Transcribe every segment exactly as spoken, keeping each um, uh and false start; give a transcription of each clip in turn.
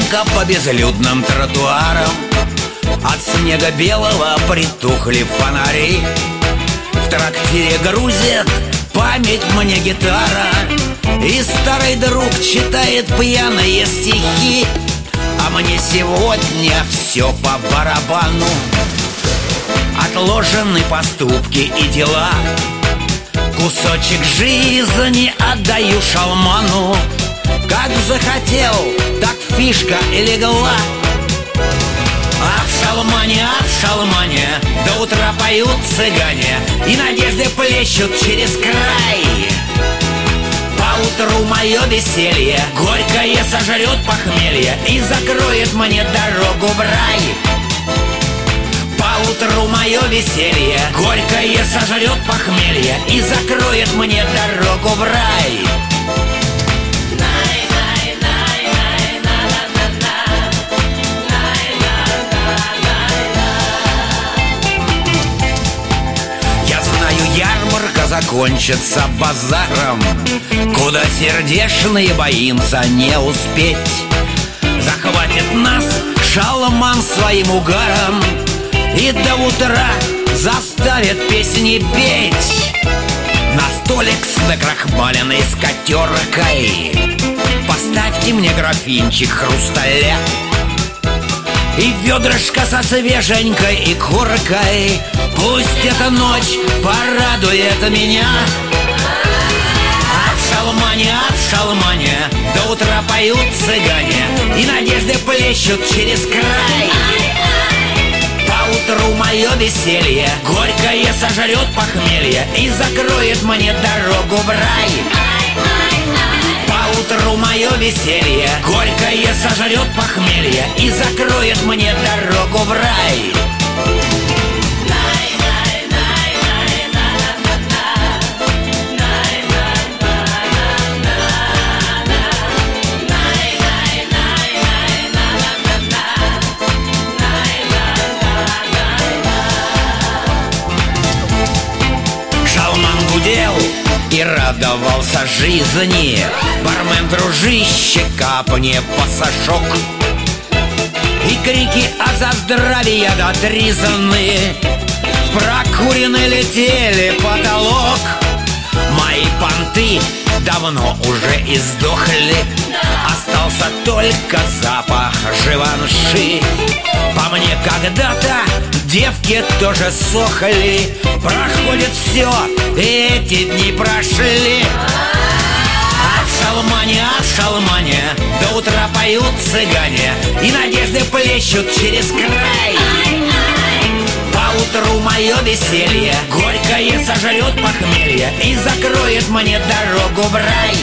Однако по безлюдным тротуарам от снега белого притухли фонари. В трактире грузит память мне гитара, и старый друг читает пьяные стихи. А мне сегодня все по барабану. Отложены поступки и дела, кусочек жизни отдаю шалману. Как захотел, так фишка и легла. А в шалмане, а в шалмане до утра поют цыгане, и надежды плещут через край. Поутру мое веселье горькое сожрет похмелье и закроет мне дорогу в рай. Поутру мое веселье горькое сожрет похмелье и закроет мне дорогу в рай. Ярмарка закончится базаром, куда сердечные боимся не успеть. Захватит нас шалман своим угаром и до утра заставит песни петь. На столик с накрахмаленной скатеркой поставьте мне графинчик хрусталя и ведрышко со свеженькой и коркой. Пусть эта ночь порадует меня. А в шалмане, а в шалмане до утра поют цыгане, и надежды плещут через край. Поутру мое веселье горькое сожрет похмелье и закроет мне дорогу в рай. Поутру мое веселье горькое сожрет похмелье и закроет мне дорогу в рай. И радовался жизни бармен: дружище, капни пасашок. И крики «А за здравие дотризаны» прокуренный летели потолок. Мои понты давно уже издохли, остался только запах живанши. По мне когда-то девки тоже сохли. Проходит все, и эти дни прошли. А в шалмане, а в шалмане до утра поют цыгане, и надежды плещут через край. Поутру мое веселье горькое сожрет похмелье и закроет мне дорогу в рай.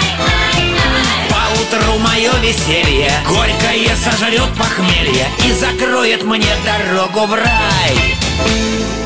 Поутру мое веселье горькое сожрет похмелье и закроет мне дорогу в рай.